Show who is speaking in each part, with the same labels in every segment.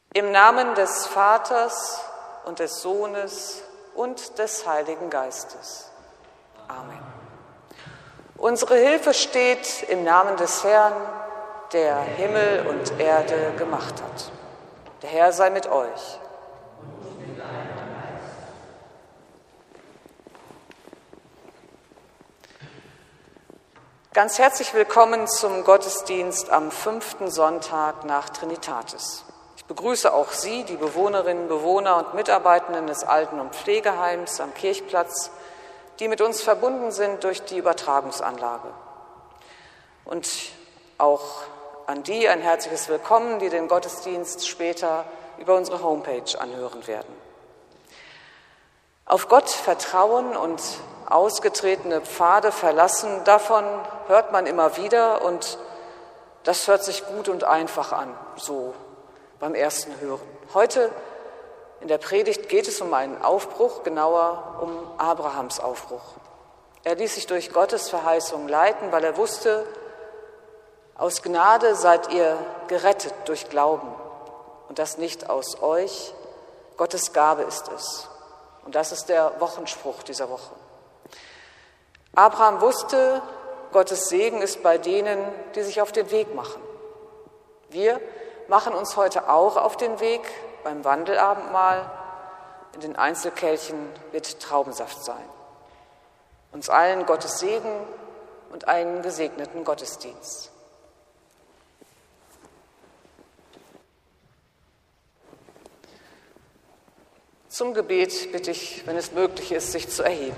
Speaker 1: Im Namen des Vaters und des Sohnes und des Heiligen Geistes. Amen. Unsere Hilfe steht im Namen des Herrn, der Himmel und Erde gemacht hat. Der Herr sei mit euch. Ganz herzlich willkommen zum Gottesdienst am 5. Sonntag nach Trinitatis. Ich begrüße auch Sie, die Bewohnerinnen, Bewohner und Mitarbeitenden des Alten- und Pflegeheims am Kirchplatz, die mit uns verbunden sind durch die Übertragungsanlage. Und auch an die ein herzliches Willkommen, die den Gottesdienst später über unsere Homepage anhören werden. Auf Gott vertrauen und ausgetretene Pfade verlassen, davon hört man immer wieder und das hört sich gut und einfach an, so beim ersten Hören. Heute in der Predigt geht es um einen Aufbruch, genauer um Abrahams Aufbruch. Er ließ sich durch Gottes Verheißung leiten, weil er wusste, aus Gnade seid ihr gerettet durch Glauben und das nicht aus euch, Gottes Gabe ist es. Und das ist der Wochenspruch dieser Woche. Abraham wusste, Gottes Segen ist bei denen, die sich auf den Weg machen. Wir machen uns heute auch auf den Weg beim Wandelabendmahl. In den Einzelkelchen wird Traubensaft sein. Uns allen Gottes Segen und einen gesegneten Gottesdienst. Zum Gebet bitte ich, wenn es möglich ist, sich zu erheben.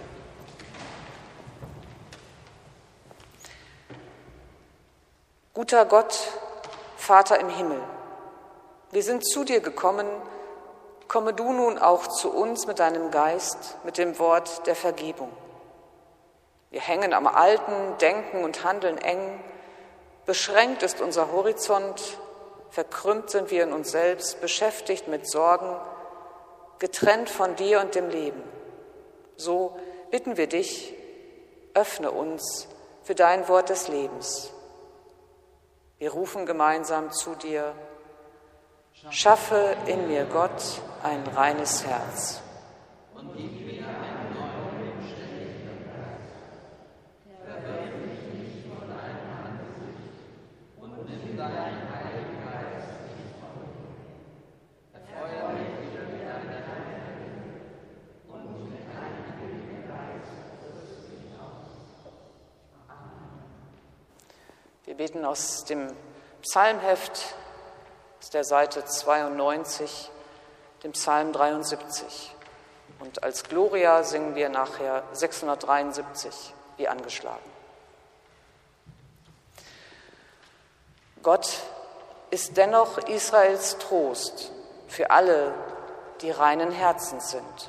Speaker 1: Guter Gott, Vater im Himmel, wir sind zu dir gekommen, komme du nun auch zu uns mit deinem Geist, mit dem Wort der Vergebung. Wir hängen am Alten, denken und handeln eng, beschränkt ist unser Horizont, verkrümmt sind wir in uns selbst, beschäftigt mit Sorgen, getrennt von dir und dem Leben. So bitten wir dich, öffne uns für dein Wort des Lebens. Wir rufen gemeinsam zu dir, schaffe in mir, Gott, ein reines Herz.
Speaker 2: Und gib mir einen neuen, beständigen Geist. Verwirf mich nicht von deinem Angesicht und nimm deinen Heiligen Geist nicht von mir. Erfreue mich wieder mit deiner Heiligen und mit deinem Heiligen Geist rüste mich aus.
Speaker 1: Wir beten aus dem Psalmheft, aus der Seite 92, dem Psalm 73. Und als Gloria singen wir nachher 673, wie angeschlagen. Gott ist dennoch Israels Trost für alle, die reinen Herzens sind.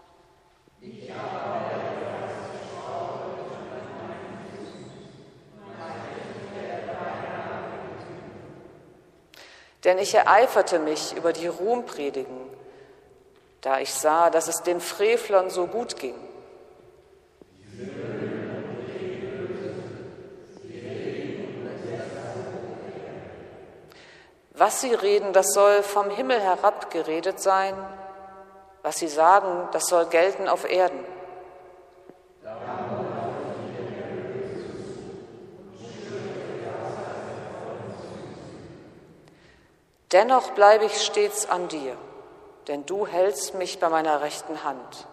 Speaker 1: Denn ich ereiferte mich über die Ruhmpredigen, da ich sah, dass es den Frevlern so gut ging. Was sie reden, das soll vom Himmel herab geredet sein. Was sie sagen, das soll gelten auf Erden. Dennoch bleibe ich stets an dir, denn du hältst mich bei meiner rechten Hand.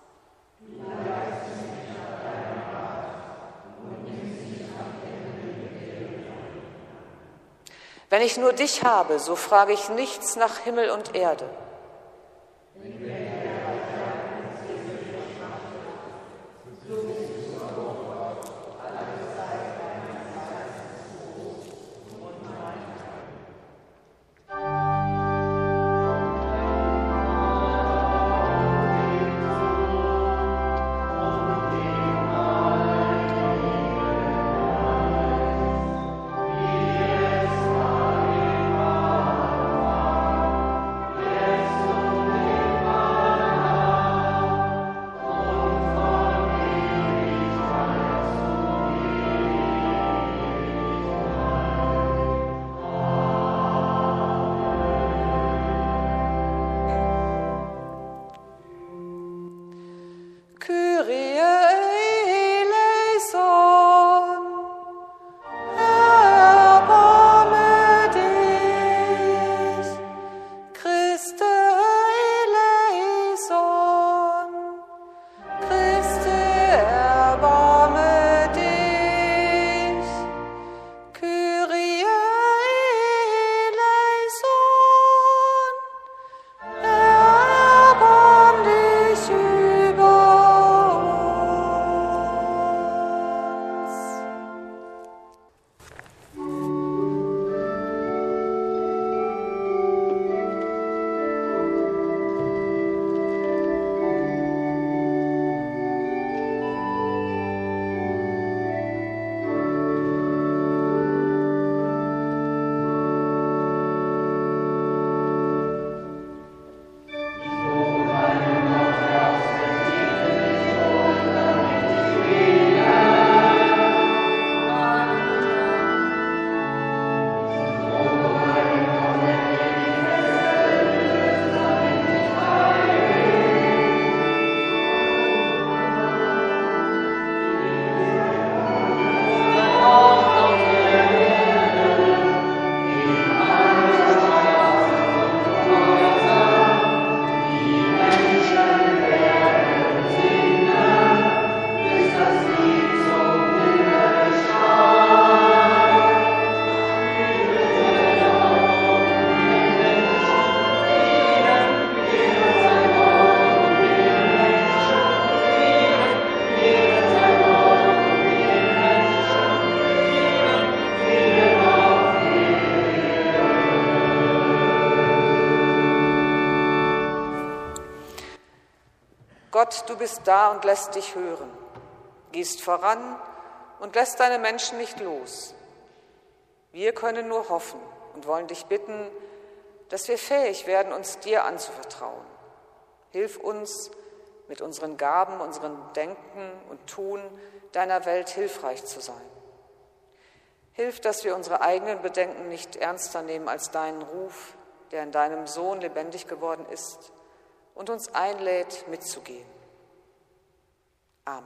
Speaker 1: Wenn ich nur dich habe, so frage ich nichts nach Himmel und Erde. Gott, du bist da und lässt dich hören, gehst voran und lässt deine Menschen nicht los. Wir können nur hoffen und wollen dich bitten, dass wir fähig werden, uns dir anzuvertrauen. Hilf uns, mit unseren Gaben, unserem Denken und Tun deiner Welt hilfreich zu sein. Hilf, dass wir unsere eigenen Bedenken nicht ernster nehmen als deinen Ruf, der in deinem Sohn lebendig geworden ist und uns einlädt, mitzugehen. Amen.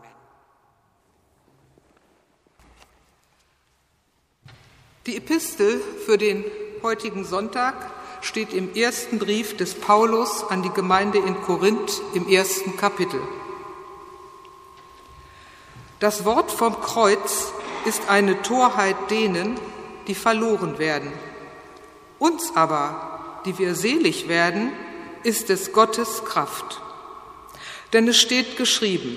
Speaker 3: Die Epistel für den heutigen Sonntag steht im ersten Brief des Paulus an die Gemeinde in Korinth im 1. Kapitel. Das Wort vom Kreuz ist eine Torheit denen, die verloren werden. Uns aber, die wir selig werden, ist es Gottes Kraft. Denn es steht geschrieben: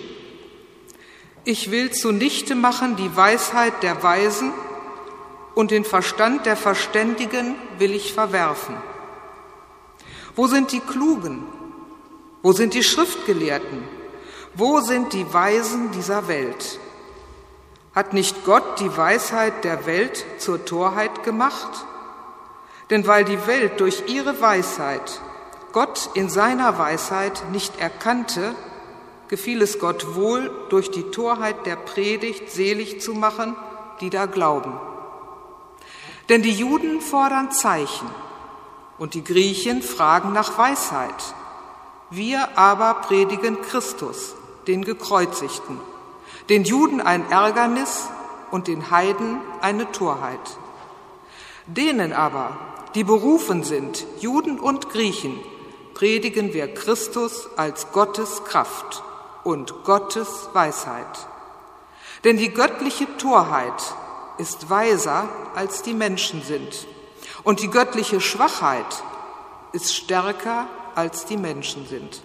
Speaker 3: Ich will zunichte machen die Weisheit der Weisen, und den Verstand der Verständigen will ich verwerfen. Wo sind die Klugen? Wo sind die Schriftgelehrten? Wo sind die Weisen dieser Welt? Hat nicht Gott die Weisheit der Welt zur Torheit gemacht? Denn weil die Welt durch ihre Weisheit Gott in seiner Weisheit nicht erkannte, gefiel es Gott wohl, durch die Torheit der Predigt selig zu machen, die da glauben. Denn die Juden fordern Zeichen und die Griechen fragen nach Weisheit. Wir aber predigen Christus, den Gekreuzigten, den Juden ein Ärgernis und den Heiden eine Torheit. Denen aber, die berufen sind, Juden und Griechen, predigen wir Christus als Gottes Kraft und Gottes Weisheit. Denn die göttliche Torheit ist weiser, als die Menschen sind, und die göttliche Schwachheit ist stärker, als die Menschen sind.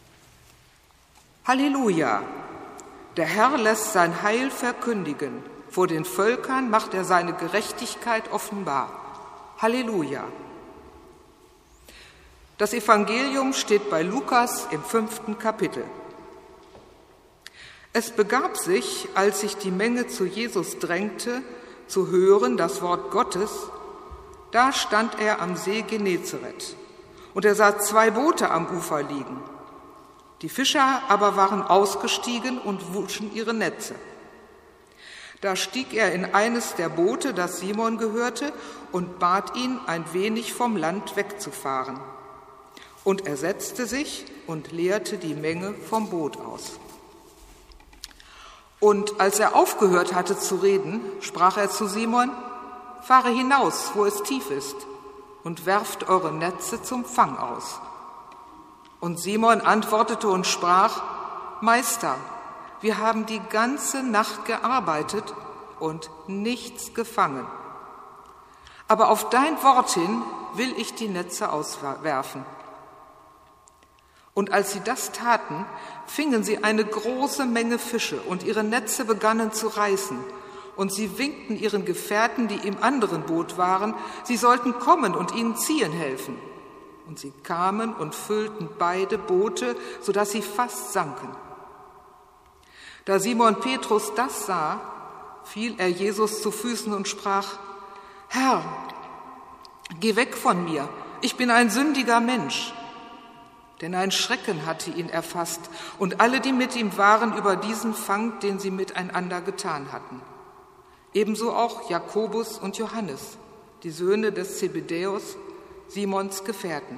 Speaker 3: Halleluja! Der Herr lässt sein Heil verkündigen Vor den Völkern macht er seine Gerechtigkeit offenbar. Halleluja! Das Evangelium steht bei Lukas im 5. Kapitel. Es begab sich, als sich die Menge zu Jesus drängte, zu hören das Wort Gottes, da stand er am See Genezareth, und er sah 2 Boote am Ufer liegen. Die Fischer aber waren ausgestiegen und wuschen ihre Netze. Da stieg er in eines der Boote, das Simon gehörte, und bat ihn, ein wenig vom Land wegzufahren. Und er setzte sich und leerte die Menge vom Boot aus. Und als er aufgehört hatte zu reden, sprach er zu Simon: Fahre hinaus, wo es tief ist, und werft eure Netze zum Fang aus. Und Simon antwortete und sprach: Meister, wir haben die ganze Nacht gearbeitet und nichts gefangen. Aber auf dein Wort hin will ich die Netze auswerfen. Und als sie das taten, fingen sie eine große Menge Fische, und ihre Netze begannen zu reißen. Und sie winkten ihren Gefährten, die im anderen Boot waren, sie sollten kommen und ihnen ziehen helfen. Und sie kamen und füllten beide Boote, sodass sie fast sanken. Da Simon Petrus das sah, fiel er Jesus zu Füßen und sprach: Herr, geh weg von mir, ich bin ein sündiger Mensch. Denn ein Schrecken hatte ihn erfasst und alle, die mit ihm waren, über diesen Fang, den sie miteinander getan hatten. Ebenso auch Jakobus und Johannes, die Söhne des Zebedäus, Simons Gefährten.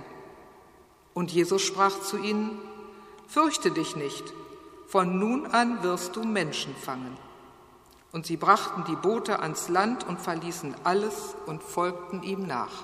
Speaker 3: Und Jesus sprach zu ihnen: Fürchte dich nicht, von nun an wirst du Menschen fangen. Und sie brachten die Boote ans Land und verließen alles und folgten ihm nach.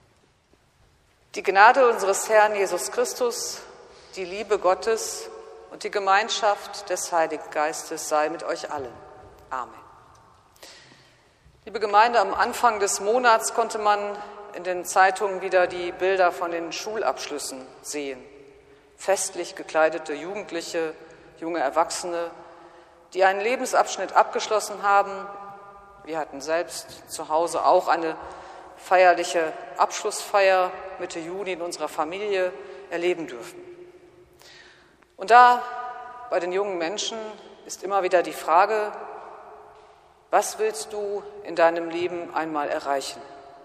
Speaker 1: Die Gnade unseres Herrn Jesus Christus, die Liebe Gottes und die Gemeinschaft des Heiligen Geistes sei mit euch allen. Amen. Liebe Gemeinde, am Anfang des Monats konnte man in den Zeitungen wieder die Bilder von den Schulabschlüssen sehen. Festlich gekleidete Jugendliche, junge Erwachsene, die einen Lebensabschnitt abgeschlossen haben. Wir hatten selbst zu Hause auch eine feierliche Abschlussfeier Mitte Juni in unserer Familie erleben dürfen. Und da bei den jungen Menschen ist immer wieder die Frage, was willst du in deinem Leben einmal erreichen?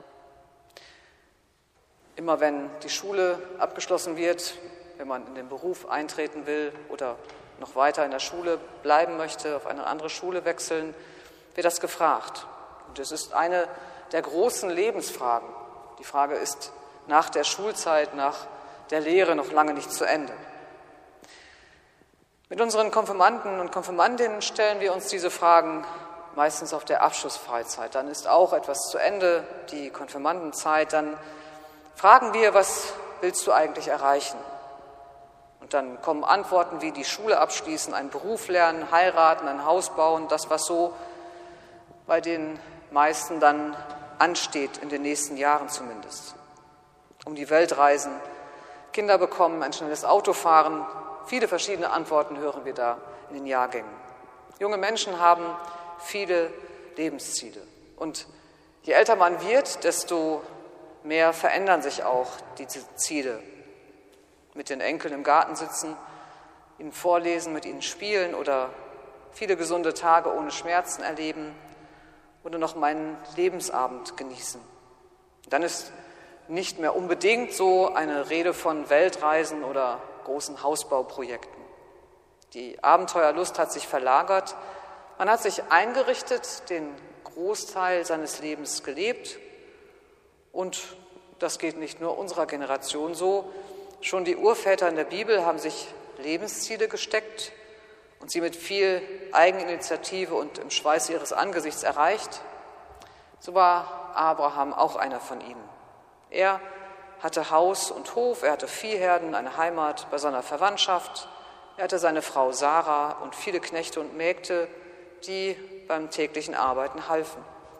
Speaker 1: Immer wenn die Schule abgeschlossen wird, wenn man in den Beruf eintreten will oder noch weiter in der Schule bleiben möchte, auf eine andere Schule wechseln, wird das gefragt. Und es ist eine der großen Lebensfragen. Die Frage ist nach der Schulzeit, nach der Lehre noch lange nicht zu Ende. Mit unseren Konfirmanden und Konfirmandinnen stellen wir uns diese Fragen meistens auf der Abschlussfreizeit. Dann ist auch etwas zu Ende, die Konfirmandenzeit. Dann fragen wir, was willst du eigentlich erreichen? Und dann kommen Antworten wie die Schule abschließen, einen Beruf lernen, heiraten, ein Haus bauen, das, was so bei den meisten dann ansteht, in den nächsten Jahren zumindest. Um die Welt reisen, Kinder bekommen, ein schnelles Auto fahren. Viele verschiedene Antworten hören wir da in den Jahrgängen. Junge Menschen haben viele Lebensziele. Und je älter man wird, desto mehr verändern sich auch diese Ziele. Mit den Enkeln im Garten sitzen, ihnen vorlesen, mit ihnen spielen oder viele gesunde Tage ohne Schmerzen erleben oder noch meinen Lebensabend genießen. Dann ist nicht mehr unbedingt so eine Rede von Weltreisen oder großen Hausbauprojekten. Die Abenteuerlust hat sich verlagert. Man hat sich eingerichtet, den Großteil seines Lebens gelebt. Und das geht nicht nur unserer Generation so. Schon die Urväter in der Bibel haben sich Lebensziele gesteckt und sie mit viel Eigeninitiative und im Schweiß ihres Angesichts erreicht. So war Abraham auch einer von ihnen. Er hatte Haus und Hof, er hatte Viehherden, eine Heimat bei seiner Verwandtschaft. Er hatte seine Frau Sarah und viele Knechte und Mägde, die beim täglichen Arbeiten halfen.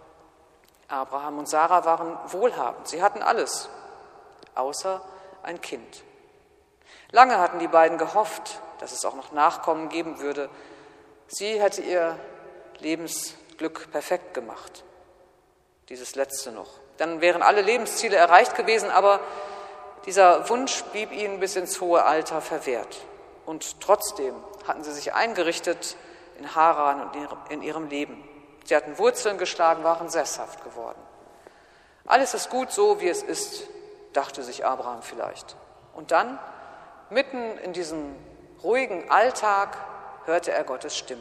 Speaker 1: Abraham und Sarah waren wohlhabend, sie hatten alles, außer ein Kind. Lange hatten die beiden gehofft, dass es auch noch Nachkommen geben würde. Sie hätte ihr Lebensglück perfekt gemacht, dieses letzte noch. Dann wären alle Lebensziele erreicht gewesen, aber dieser Wunsch blieb ihnen bis ins hohe Alter verwehrt. Und trotzdem hatten sie sich eingerichtet in Haran und in ihrem Leben. Sie hatten Wurzeln geschlagen, waren sesshaft geworden. Alles ist gut so, wie es ist, dachte sich Abraham vielleicht. Und dann, mitten in diesem ruhigen Alltag, hörte er Gottes Stimme.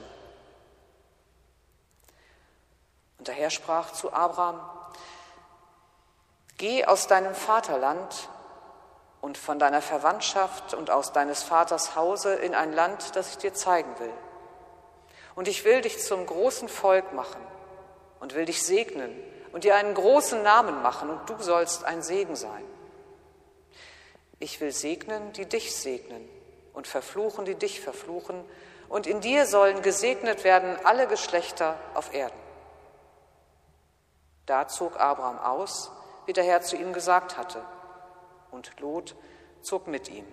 Speaker 1: Und der Herr sprach zu Abraham: Geh aus deinem Vaterland und von deiner Verwandtschaft und aus deines Vaters Hause in ein Land, das ich dir zeigen will. Und ich will dich zum großen Volk machen und will dich segnen und dir einen großen Namen machen, und du sollst ein Segen sein. Ich will segnen, die dich segnen, und verfluchen, die dich verfluchen, und in dir sollen gesegnet werden alle Geschlechter auf Erden. Da zog Abraham aus, wie der Herr zu ihm gesagt hatte, und Lot zog mit ihm.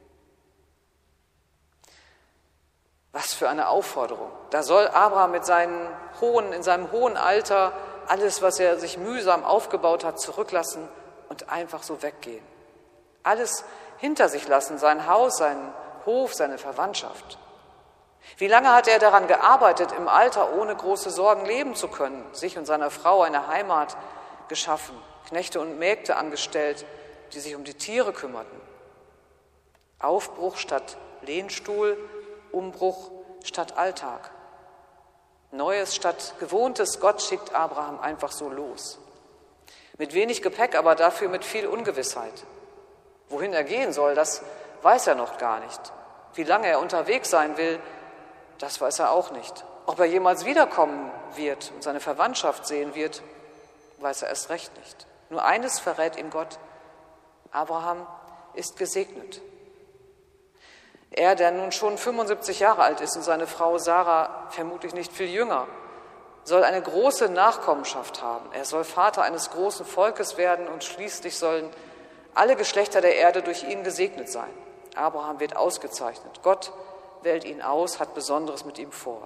Speaker 1: Was für eine Aufforderung. Da soll Abraham in seinem hohen Alter alles, was er sich mühsam aufgebaut hat, zurücklassen und einfach so weggehen. Alles hinter sich lassen, sein Haus, seinen Hof, seine Verwandtschaft. Wie lange hat er daran gearbeitet, im Alter ohne große Sorgen leben zu können, sich und seiner Frau eine Heimat geschaffen, Knechte und Mägde angestellt, die sich um die Tiere kümmerten. Aufbruch statt Lehnstuhl, Umbruch statt Alltag. Neues statt Gewohntes, Gott schickt Abraham einfach so los. Mit wenig Gepäck, aber dafür mit viel Ungewissheit. Wohin er gehen soll, das weiß er noch gar nicht. Wie lange er unterwegs sein will, das weiß er auch nicht. Ob er jemals wiederkommen wird und seine Verwandtschaft sehen wird, weiß er erst recht nicht. Nur eines verrät ihm Gott: Abraham ist gesegnet. Er, der nun schon 75 Jahre alt ist und seine Frau Sarah vermutlich nicht viel jünger, soll eine große Nachkommenschaft haben. Er soll Vater eines großen Volkes werden und schließlich sollen alle Geschlechter der Erde durch ihn gesegnet sein. Abraham wird ausgezeichnet. Gott wählt ihn aus, hat Besonderes mit ihm vor.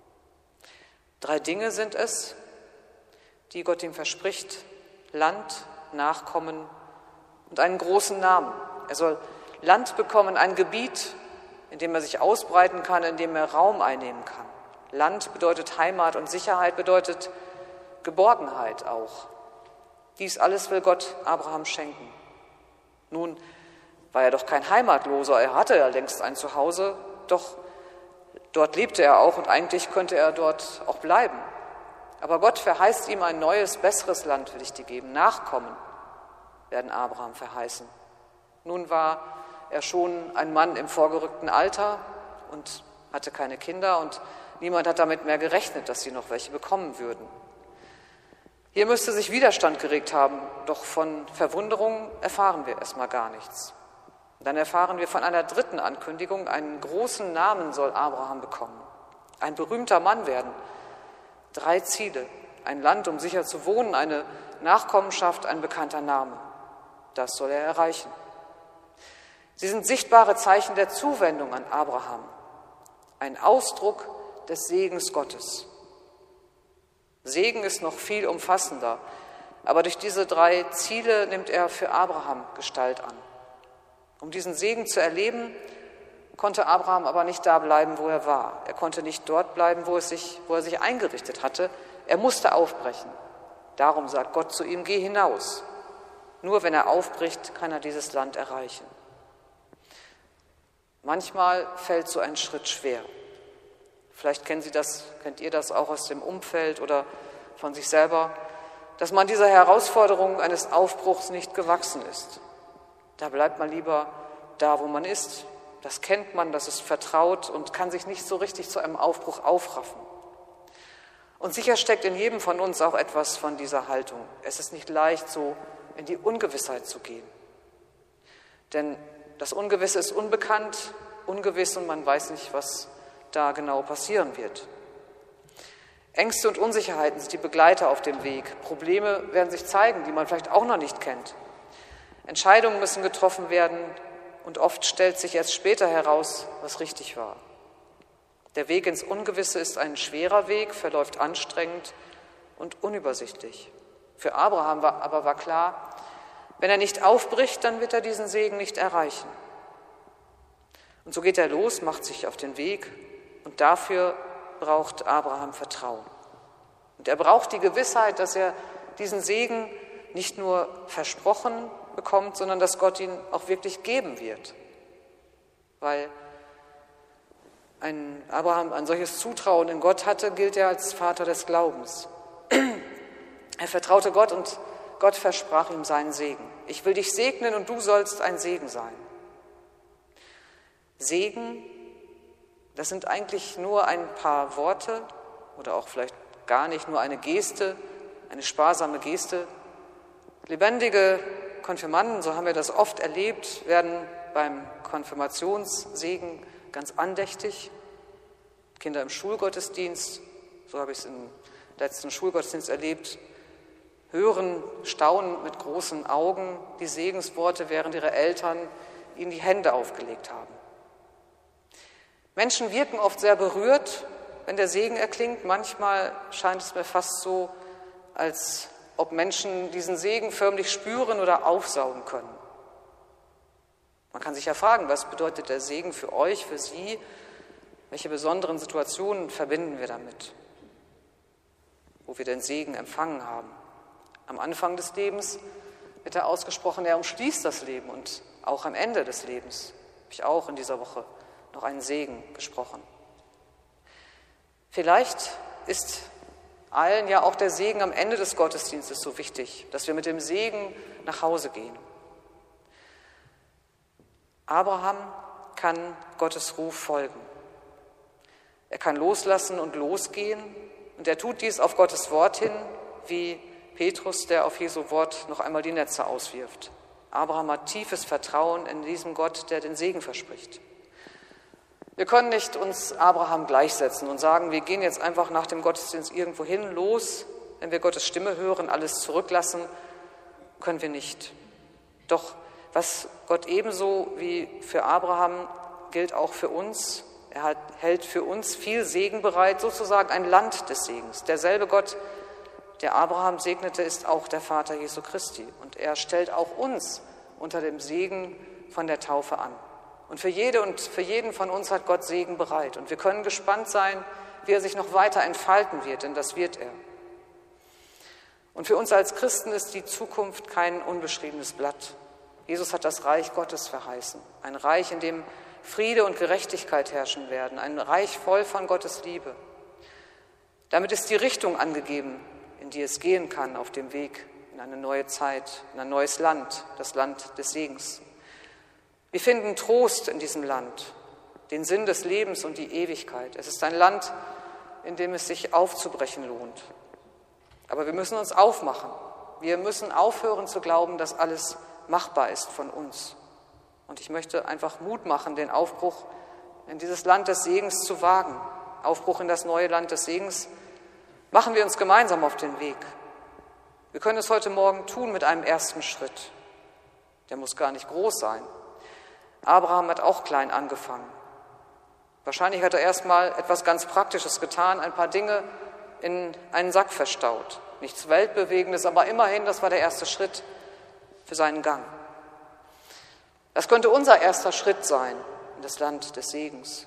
Speaker 1: 3 Dinge sind es, die Gott ihm verspricht: Land, Nachkommen und einen großen Namen. Er soll Land bekommen, ein Gebiet, in dem er sich ausbreiten kann, in dem er Raum einnehmen kann. Land bedeutet Heimat und Sicherheit bedeutet Geborgenheit auch. Dies alles will Gott Abraham schenken. Nun war er doch kein Heimatloser, er hatte ja längst ein Zuhause, doch dort lebte er auch und eigentlich könnte er dort auch bleiben. Aber Gott verheißt ihm ein neues, besseres Land will ich dir geben. Nachkommen werden Abraham verheißen. Nun war er schon ein Mann im vorgerückten Alter und hatte keine Kinder und niemand hat damit mehr gerechnet, dass sie noch welche bekommen würden. Hier müsste sich Widerstand geregt haben, doch von Verwunderung erfahren wir erstmal gar nichts. Dann erfahren wir von einer 3. Ankündigung: Einen großen Namen soll Abraham bekommen, ein berühmter Mann werden. 3 Ziele: ein Land, um sicher zu wohnen, eine Nachkommenschaft, ein bekannter Name. Das soll er erreichen. Sie sind sichtbare Zeichen der Zuwendung an Abraham, ein Ausdruck des Segens Gottes. Segen ist noch viel umfassender, aber durch diese 3 Ziele nimmt er für Abraham Gestalt an. Um diesen Segen zu erleben, konnte Abraham aber nicht da bleiben, wo er war. Er konnte nicht dort bleiben, wo er sich eingerichtet hatte. Er musste aufbrechen. Darum sagt Gott zu ihm: Geh hinaus. Nur wenn er aufbricht, kann er dieses Land erreichen. Manchmal fällt so ein Schritt schwer. Vielleicht kennt ihr das auch aus dem Umfeld oder von sich selber, dass man dieser Herausforderung eines Aufbruchs nicht gewachsen ist. Da bleibt man lieber da, wo man ist. Das kennt man, das ist vertraut und kann sich nicht so richtig zu einem Aufbruch aufraffen. Und sicher steckt in jedem von uns auch etwas von dieser Haltung. Es ist nicht leicht, so in die Ungewissheit zu gehen. Denn das Ungewisse ist unbekannt, ungewiss und man weiß nicht, was da genau passieren wird. Ängste und Unsicherheiten sind die Begleiter auf dem Weg. Probleme werden sich zeigen, die man vielleicht auch noch nicht kennt. Entscheidungen müssen getroffen werden und oft stellt sich erst später heraus, was richtig war. Der Weg ins Ungewisse ist ein schwerer Weg, verläuft anstrengend und unübersichtlich. Für Abraham war klar, wenn er nicht aufbricht, dann wird er diesen Segen nicht erreichen. Und so geht er los, macht sich auf den Weg und dafür braucht Abraham Vertrauen. Und er braucht die Gewissheit, dass er diesen Segen nicht nur versprochen bekommt, sondern dass Gott ihn auch wirklich geben wird. Weil Abraham ein solches Zutrauen in Gott hatte, gilt er als Vater des Glaubens. Er vertraute Gott und Gott versprach ihm seinen Segen. Ich will dich segnen und du sollst ein Segen sein. Segen, das sind eigentlich nur ein paar Worte oder auch vielleicht gar nicht, nur eine Geste, eine sparsame Geste. Lebendige Konfirmanden, so haben wir das oft erlebt, werden beim Konfirmationssegen ganz andächtig. Kinder im Schulgottesdienst, so habe ich es im letzten Schulgottesdienst erlebt, hören, staunen mit großen Augen die Segensworte, während ihre Eltern ihnen die Hände aufgelegt haben. Menschen wirken oft sehr berührt, wenn der Segen erklingt. Manchmal scheint es mir fast so, als ob Menschen diesen Segen förmlich spüren oder aufsaugen können. Man kann sich ja fragen, was bedeutet der Segen für euch, für Sie? Welche besonderen Situationen verbinden wir damit, wo wir den Segen empfangen haben? Am Anfang des Lebens wird er ausgesprochen, er umschließt das Leben und auch am Ende des Lebens habe ich auch in dieser Woche noch einen Segen gesprochen. Vielleicht ist allen ja auch der Segen am Ende des Gottesdienstes so wichtig, dass wir mit dem Segen nach Hause gehen. Abraham kann Gottes Ruf folgen. Er kann loslassen und losgehen und er tut dies auf Gottes Wort hin, wie Petrus, der auf Jesu Wort noch einmal die Netze auswirft. Abraham hat tiefes Vertrauen in diesen Gott, der den Segen verspricht. Wir können nicht uns Abraham gleichsetzen und sagen, wir gehen jetzt einfach nach dem Gottesdienst irgendwo hin, los, wenn wir Gottes Stimme hören, alles zurücklassen, können wir nicht. Doch was Gott ebenso wie für Abraham gilt auch für uns. Er hält für uns viel Segen bereit, sozusagen ein Land des Segens. Derselbe Gott, der Abraham segnete, ist auch der Vater Jesu Christi. Und er stellt auch uns unter dem Segen von der Taufe an. Und für jede und für jeden von uns hat Gott Segen bereit. Und wir können gespannt sein, wie er sich noch weiter entfalten wird, denn das wird er. Und für uns als Christen ist die Zukunft kein unbeschriebenes Blatt. Jesus hat das Reich Gottes verheißen. Ein Reich, in dem Friede und Gerechtigkeit herrschen werden. Ein Reich voll von Gottes Liebe. Damit ist die Richtung angegeben, in die es gehen kann auf dem Weg in eine neue Zeit, in ein neues Land, das Land des Segens. Wir finden Trost in diesem Land, den Sinn des Lebens und die Ewigkeit. Es ist ein Land, in dem es sich aufzubrechen lohnt. Aber wir müssen uns aufmachen. Wir müssen aufhören zu glauben, dass alles machbar ist von uns. Und ich möchte einfach Mut machen, den Aufbruch in dieses Land des Segens zu wagen. Aufbruch in das neue Land des Segens. Machen wir uns gemeinsam auf den Weg. Wir können es heute Morgen tun mit einem ersten Schritt. Der muss gar nicht groß sein. Abraham hat auch klein angefangen. Wahrscheinlich hat er erst mal etwas ganz Praktisches getan, ein paar Dinge in einen Sack verstaut. Nichts Weltbewegendes, aber immerhin, das war der erste Schritt für seinen Gang. Das könnte unser erster Schritt sein in das Land des Segens.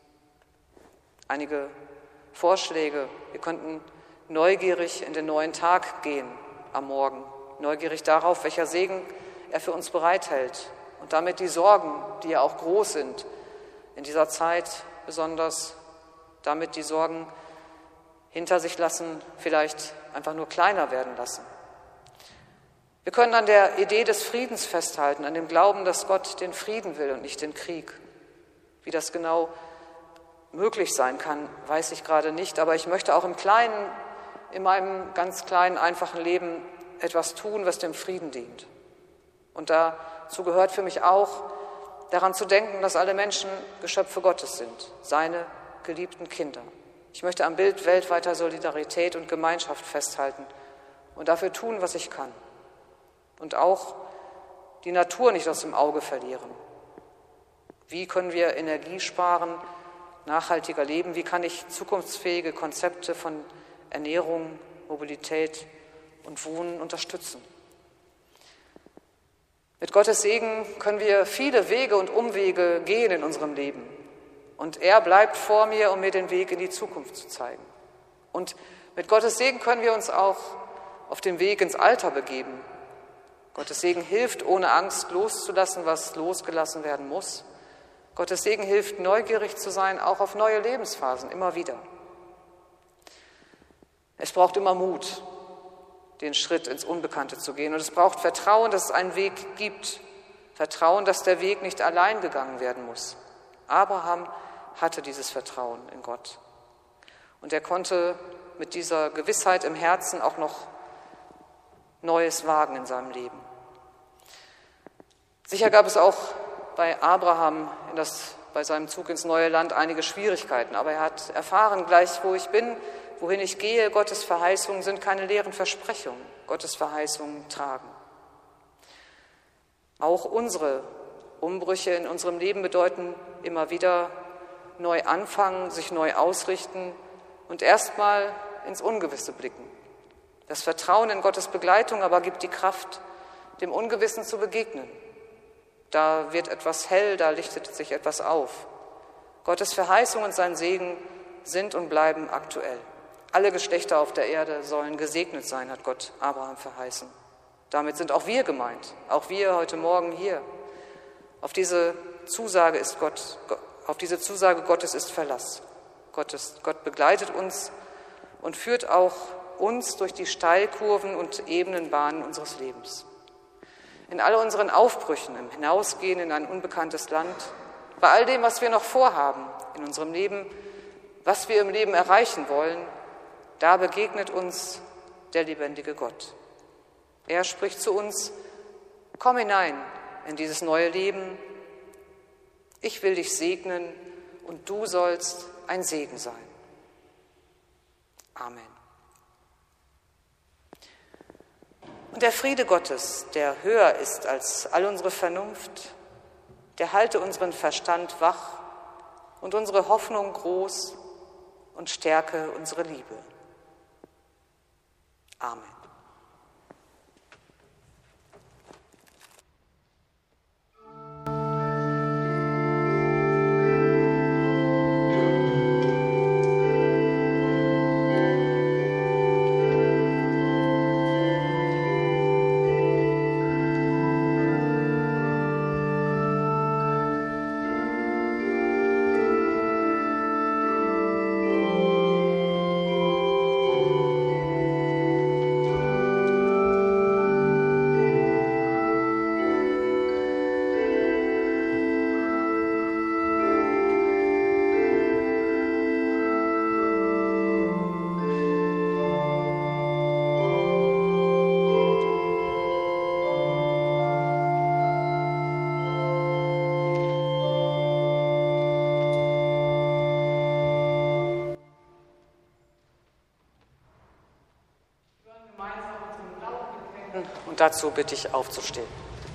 Speaker 1: Einige Vorschläge. Wir könnten neugierig in den neuen Tag gehen am Morgen, neugierig darauf, welcher Segen er für uns bereithält und damit die Sorgen, die ja auch groß sind in dieser Zeit, besonders damit die Sorgen hinter sich lassen, vielleicht einfach nur kleiner werden lassen. Wir können an der Idee des Friedens festhalten, an dem Glauben, dass Gott den Frieden will und nicht den Krieg. Wie das genau möglich sein kann, weiß ich gerade nicht, aber ich möchte auch im Kleinen, in meinem ganz kleinen, einfachen Leben etwas tun, was dem Frieden dient. Und dazu gehört für mich auch, daran zu denken, dass alle Menschen Geschöpfe Gottes sind, seine geliebten Kinder. Ich möchte am Bild weltweiter Solidarität und Gemeinschaft festhalten und dafür tun, was ich kann. Und auch die Natur nicht aus dem Auge verlieren. Wie können wir Energie sparen, nachhaltiger leben? Wie kann ich zukunftsfähige Konzepte von Ernährung, Mobilität und Wohnen unterstützen? Mit Gottes Segen können wir viele Wege und Umwege gehen in unserem Leben. Und er bleibt vor mir, um mir den Weg in die Zukunft zu zeigen. Und mit Gottes Segen können wir uns auch auf den Weg ins Alter begeben. Gottes Segen hilft, ohne Angst loszulassen, was losgelassen werden muss. Gottes Segen hilft, neugierig zu sein, auch auf neue Lebensphasen, immer wieder. Es braucht immer Mut, den Schritt ins Unbekannte zu gehen. Und es braucht Vertrauen, dass es einen Weg gibt. Vertrauen, dass der Weg nicht allein gegangen werden muss. Abraham hatte dieses Vertrauen in Gott. Und er konnte mit dieser Gewissheit im Herzen auch noch Neues wagen in seinem Leben. Sicher gab es auch bei Abraham bei seinem Zug ins neue Land einige Schwierigkeiten, aber er hat erfahren, gleich wo ich bin, wohin ich gehe, Gottes Verheißungen sind keine leeren Versprechungen, Gottes Verheißungen tragen. Auch unsere Umbrüche in unserem Leben bedeuten immer wieder neu anfangen, sich neu ausrichten und erstmal ins Ungewisse blicken. Das Vertrauen in Gottes Begleitung aber gibt die Kraft, dem Ungewissen zu begegnen. Da wird etwas hell, da lichtet sich etwas auf. Gottes Verheißung und sein Segen sind und bleiben aktuell. Alle Geschlechter auf der Erde sollen gesegnet sein, hat Gott Abraham verheißen. Damit sind auch wir gemeint, auch wir heute Morgen hier. Auf diese Zusage Gottes ist Verlass. Gott begleitet uns und führt auch uns durch die Steilkurven und ebenen Bahnen unseres Lebens. In all unseren Aufbrüchen, im Hinausgehen in ein unbekanntes Land, bei all dem, was wir noch vorhaben in unserem Leben, was wir im Leben erreichen wollen, da begegnet uns der lebendige Gott. Er spricht zu uns: Komm hinein in dieses neue Leben. Ich will dich segnen und du sollst ein Segen sein. Amen. Und der Friede Gottes, der höher ist als all unsere Vernunft, der halte unseren Verstand wach und unsere Hoffnung groß und stärke unsere Liebe. Amen. Und dazu bitte ich aufzustehen.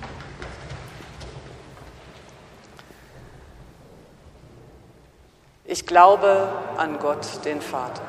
Speaker 1: Ich glaube an Gott, den Vater,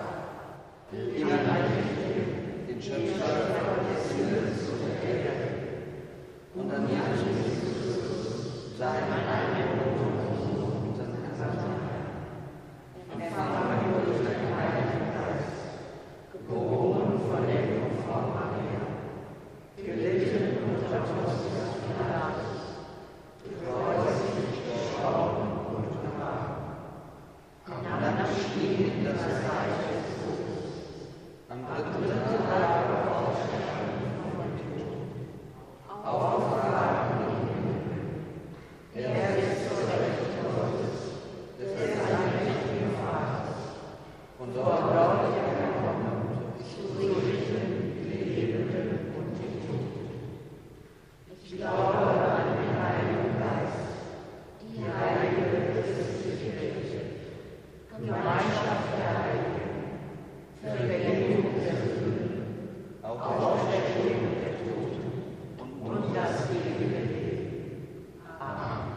Speaker 2: den Schöpfer des Himmels und der Erde, und an Jesus Christus, seinen eigenen Sohn, unseren Herrn, empfangen durch den Heiligen Geist, geboren von der Jungfrau Maria, gelitten unter Pontius Pilatus, gekreuzigt, gestorben und begraben, am dann gestiegen in das Reich des Todes, am dritten Tag auferstanden von den Toten, aufgefahren in den Himmel. Er ist zur Rechten Gottes, des allmächtigen Vaters, und dort er kommen, zu richten die Lebenden und die Toten. Ich glaube an den Heiligen Geist, die heilige christliche Kirche, Gemeinschaft der Heiligen, Vergebung der Sünden, Auferstehung der Toten und das ewige Leben. Amen.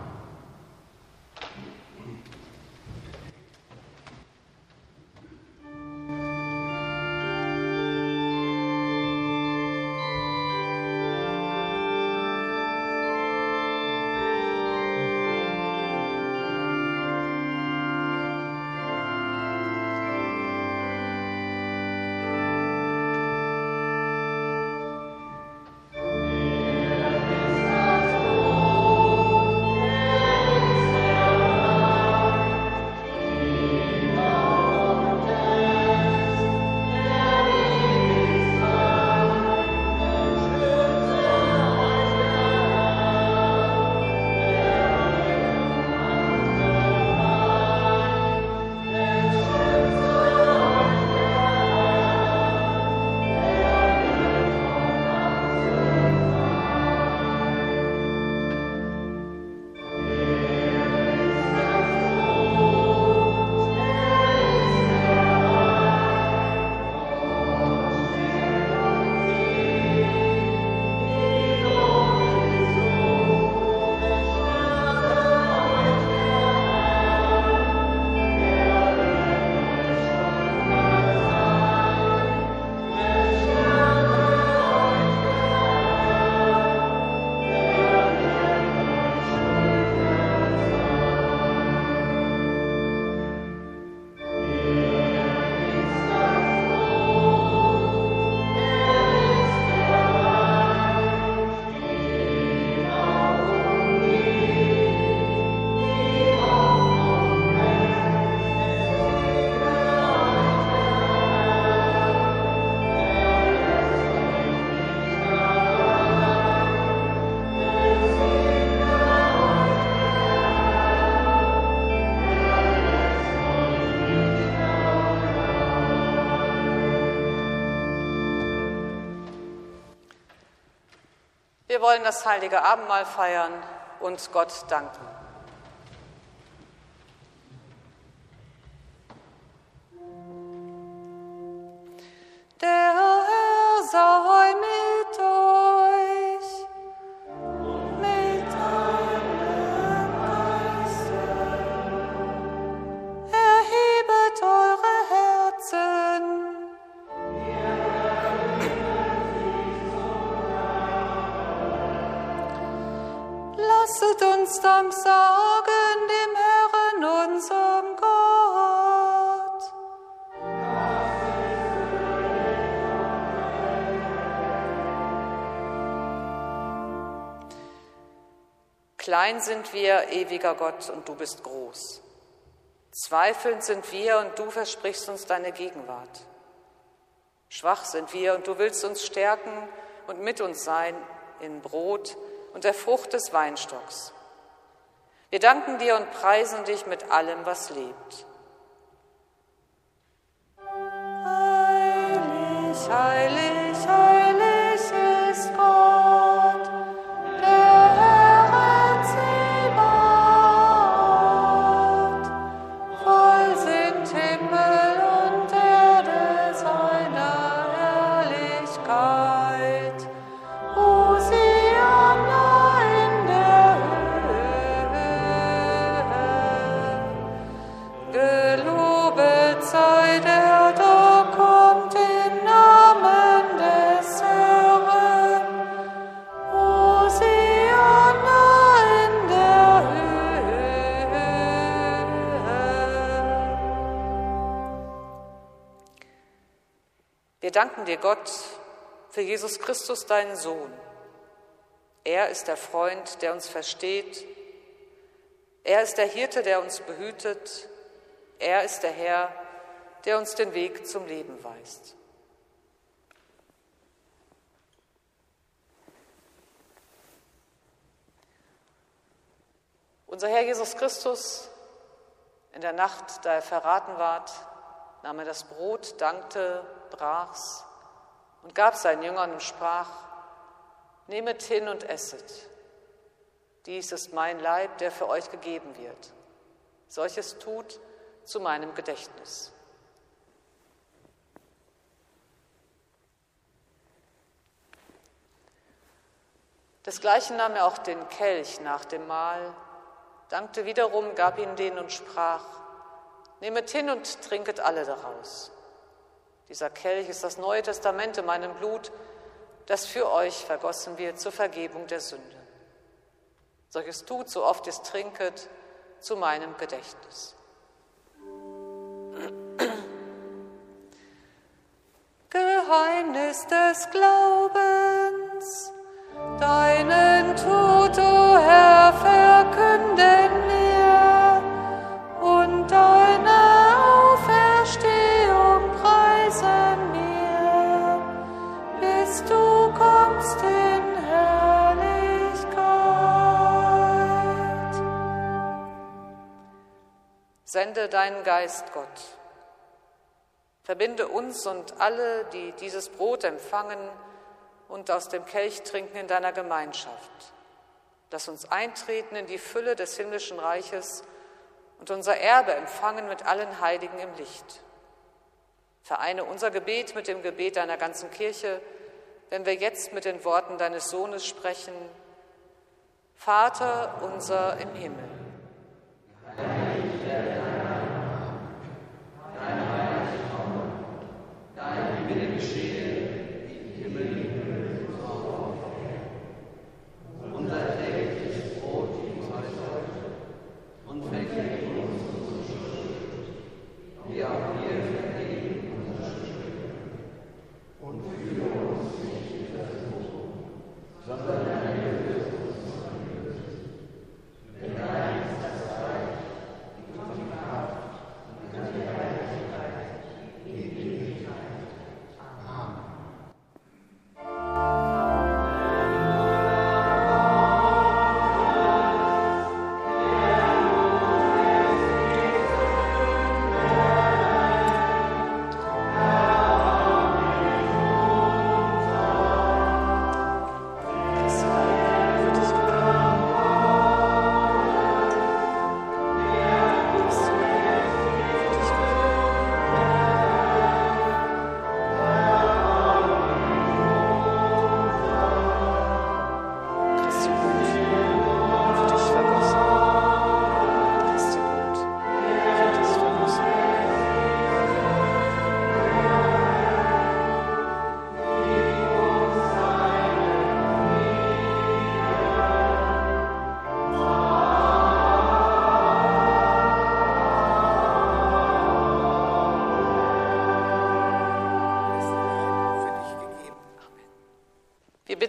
Speaker 1: Wir wollen das heilige Abendmahl feiern und Gott danken. uns Dank sagen dem Herrn, unserem Gott. Klein sind wir, ewiger Gott, und du bist groß. Zweifelnd sind wir, und du versprichst uns deine Gegenwart. Schwach sind wir, und du willst uns stärken und mit uns sein in Brot und der Frucht des Weinstocks. Wir danken dir und preisen dich mit allem, was lebt. Heilig, heilig, heilig ist Gott, der Herr Zebaoth. Voll sind Himmel und Erde seiner Herrlichkeit. Hosianna in der Höhe. Gelobet sei der da kommt im Namen des Herrn. Hosianna in der Höhe. Wir danken dir, Gott, für Jesus Christus, deinen Sohn. Er ist der Freund, der uns versteht. Er ist der Hirte, der uns behütet. Er ist der Herr, der uns den Weg zum Leben weist. Unser Herr Jesus Christus, in der Nacht, da er verraten ward, nahm er das Brot, dankte, brach's und gab seinen Jüngern und sprach: Nehmet hin und esset. Dies ist mein Leib, der für euch gegeben wird. Solches tut zu meinem Gedächtnis. Desgleichen nahm er auch den Kelch nach dem Mahl, dankte wiederum, gab ihn denen und sprach: Nehmet hin und trinket alle daraus. Dieser Kelch ist das Neue Testament in meinem Blut, das für euch vergossen wird zur Vergebung der Sünde. Solches tut, so oft es trinket, zu meinem Gedächtnis. Geheimnis des Glaubens, deinen Tod, o Herr, verkünden wir und deine Auferstehung preisen wir, bis du kommst in Herrlichkeit. Sende deinen Geist, Gott. Verbinde uns und alle, die dieses Brot empfangen und aus dem Kelch trinken, in deiner Gemeinschaft. Lass uns eintreten in die Fülle des himmlischen Reiches und unser Erbe empfangen mit allen Heiligen im Licht. Vereine unser Gebet mit dem Gebet deiner ganzen Kirche, wenn wir jetzt mit den Worten deines Sohnes sprechen: Vater unser im Himmel.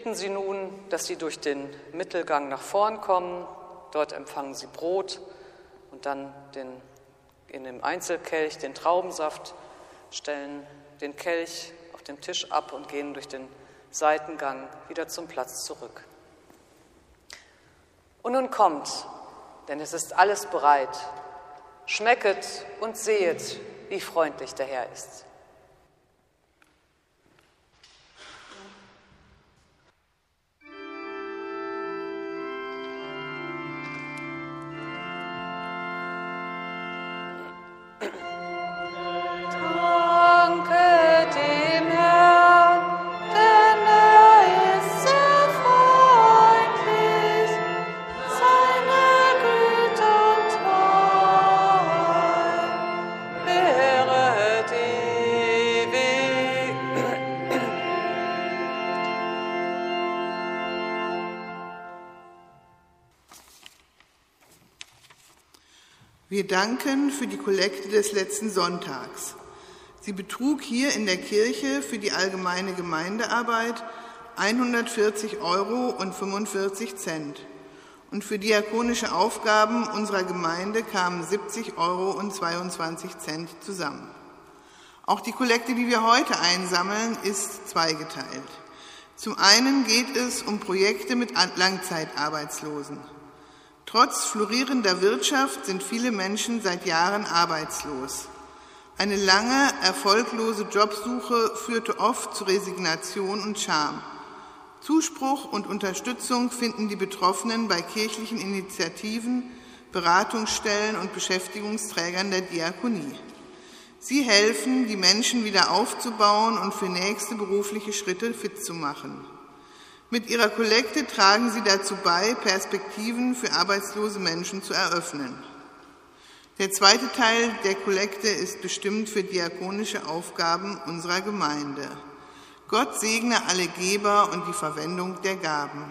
Speaker 1: bitten Sie nun, dass Sie durch den Mittelgang nach vorn kommen. Dort empfangen Sie Brot und dann in dem Einzelkelch den Traubensaft, stellen den Kelch auf dem Tisch ab und gehen durch den Seitengang wieder zum Platz zurück. Und nun kommt, denn es ist alles bereit. Schmecket und sehet, wie freundlich der Herr ist.
Speaker 4: Wir danken für die Kollekte des letzten Sonntags. Sie betrug hier in der Kirche für die allgemeine Gemeindearbeit 140,45 € und für diakonische Aufgaben unserer Gemeinde kamen 70,22 € zusammen. Auch die Kollekte, die wir heute einsammeln, ist zweigeteilt. Zum einen geht es um Projekte mit Langzeitarbeitslosen. Trotz florierender Wirtschaft sind viele Menschen seit Jahren arbeitslos. Eine lange, erfolglose Jobsuche führte oft zu Resignation und Scham. Zuspruch und Unterstützung finden die Betroffenen bei kirchlichen Initiativen, Beratungsstellen und Beschäftigungsträgern der Diakonie. Sie helfen, die Menschen wieder aufzubauen und für nächste berufliche Schritte fit zu machen. Mit ihrer Kollekte tragen sie dazu bei, Perspektiven für arbeitslose Menschen zu eröffnen. Der zweite Teil der Kollekte ist bestimmt für diakonische Aufgaben unserer Gemeinde. Gott segne alle Geber und die Verwendung der Gaben.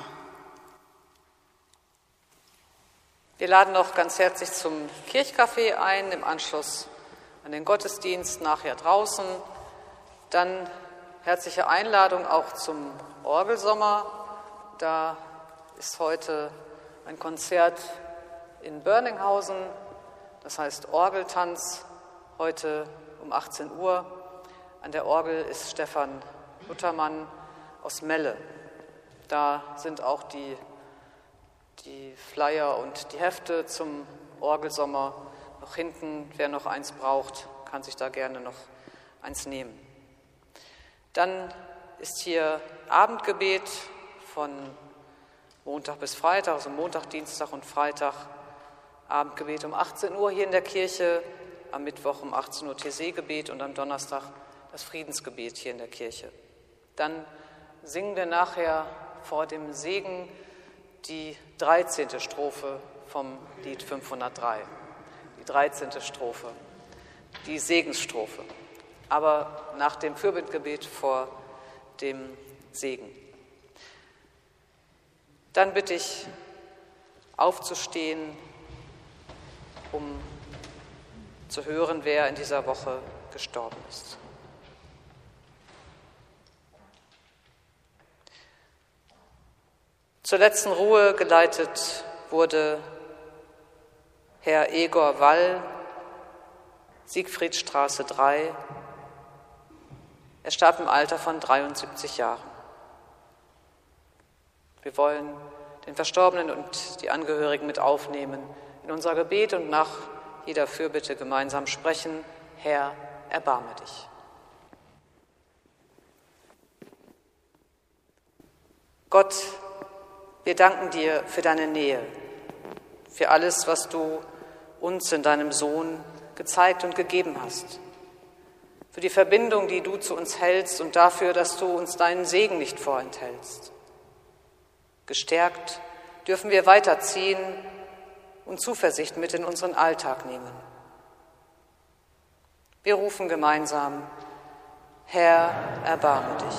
Speaker 1: Wir laden noch ganz herzlich zum Kirchcafé ein, im Anschluss an den Gottesdienst, nachher draußen. Dann herzliche Einladung auch zum Orgelsommer. Da ist heute ein Konzert in Börninghausen, das heißt Orgeltanz, heute um 18 Uhr. An der Orgel ist Stefan Luthermann aus Melle. Da sind auch die Flyer und die Hefte zum Orgelsommer noch hinten. Wer noch eins braucht, kann sich da gerne noch eins nehmen. Dann ist hier Abendgebet von Montag bis Freitag, also Montag, Dienstag und Freitag. Abendgebet um 18 Uhr hier in der Kirche, am Mittwoch um 18 Uhr TC-Gebet und am Donnerstag das Friedensgebet hier in der Kirche. Dann singen wir nachher vor dem Segen die 13. Strophe vom Lied 503. Die 13. Strophe, die Segensstrophe. Aber nach dem Fürbittgebet vor dem Segen. Dann bitte ich aufzustehen, um zu hören, wer in dieser Woche gestorben ist. Zur letzten Ruhe geleitet wurde Herr Egor Wall, Siegfriedstraße 3. Er starb im Alter von 73 Jahren. Wir wollen den Verstorbenen und die Angehörigen mit aufnehmen in unser Gebet und nach jeder Fürbitte gemeinsam sprechen: Herr, erbarme dich. Gott, wir danken dir für deine Nähe, für alles, was du uns in deinem Sohn gezeigt und gegeben hast, für die Verbindung, die du zu uns hältst und dafür, dass du uns deinen Segen nicht vorenthältst. Gestärkt dürfen wir weiterziehen und Zuversicht mit in unseren Alltag nehmen. Wir rufen gemeinsam: Herr, erbarme dich.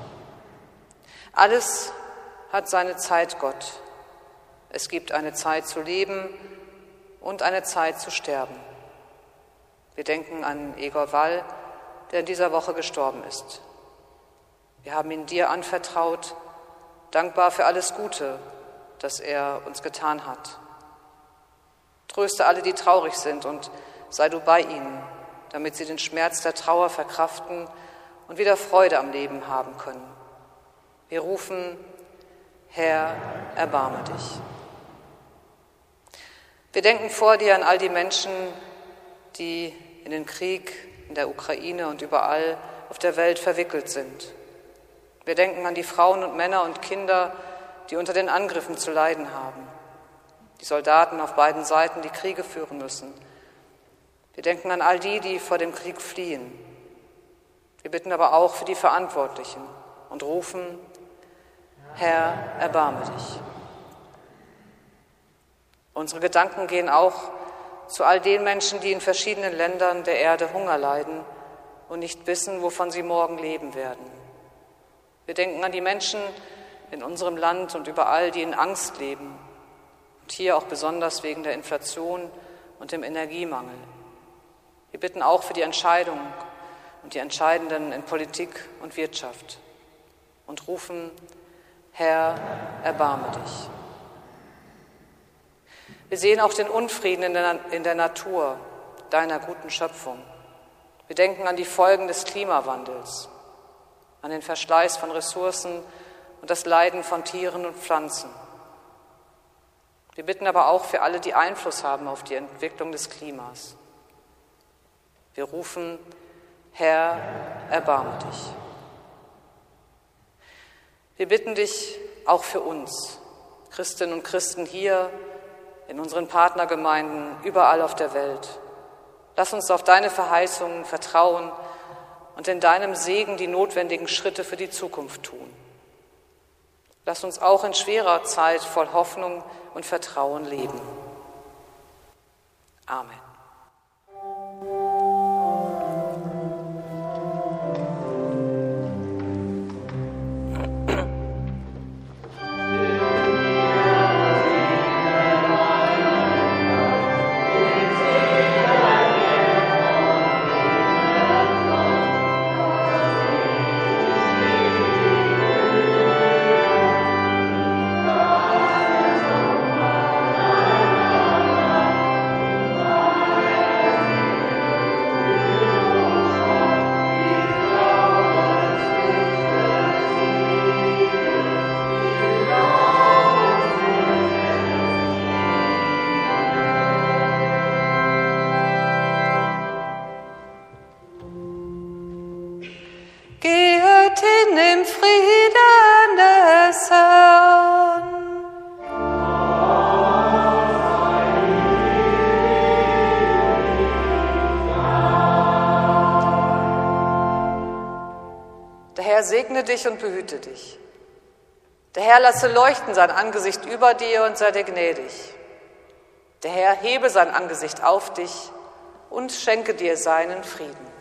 Speaker 1: Alles hat seine Zeit, Gott. Es gibt eine Zeit zu leben und eine Zeit zu sterben. Wir denken an Egor Wall, der in dieser Woche gestorben ist. Wir haben ihn dir anvertraut. dankbar für alles Gute, das er uns getan hat. Tröste alle, die traurig sind, und sei du bei ihnen, damit sie den Schmerz der Trauer verkraften und wieder Freude am Leben haben können. Wir rufen: Herr, erbarme dich. Wir denken vor dir an all die Menschen, die in den Krieg in der Ukraine und überall auf der Welt verwickelt sind. Wir denken an die Frauen und Männer und Kinder, die unter den Angriffen zu leiden haben. Die Soldaten auf beiden Seiten, die Kriege führen müssen. Wir denken an all die, die vor dem Krieg fliehen. Wir bitten aber auch für die Verantwortlichen und rufen: Herr, erbarme dich. Unsere Gedanken gehen auch zu all den Menschen, die in verschiedenen Ländern der Erde Hunger leiden und nicht wissen, wovon sie morgen leben werden. Wir denken an die Menschen in unserem Land und überall, die in Angst leben, und hier auch besonders wegen der Inflation und dem Energiemangel. Wir bitten auch für die Entscheidungen und die Entscheidenden in Politik und Wirtschaft und rufen: Herr, erbarme dich. Wir sehen auch den Unfrieden in der Natur, deiner guten Schöpfung. Wir denken an die Folgen des Klimawandels, an den Verschleiß von Ressourcen und das Leiden von Tieren und Pflanzen. Wir bitten aber auch für alle, die Einfluss haben auf die Entwicklung des Klimas. Wir rufen: Herr, erbarme dich. Wir bitten dich auch für uns, Christinnen und Christen hier, in unseren Partnergemeinden, überall auf der Welt. Lass uns auf deine Verheißungen vertrauen und in deinem Segen die notwendigen Schritte für die Zukunft tun. Lass uns auch in schwerer Zeit voll Hoffnung und Vertrauen leben. Amen.
Speaker 5: Im Frieden des Herrn.
Speaker 1: Der Herr segne dich und behüte dich. Der Herr lasse leuchten sein Angesicht über dir und sei dir gnädig. Der Herr hebe sein Angesicht auf dich und schenke dir seinen Frieden.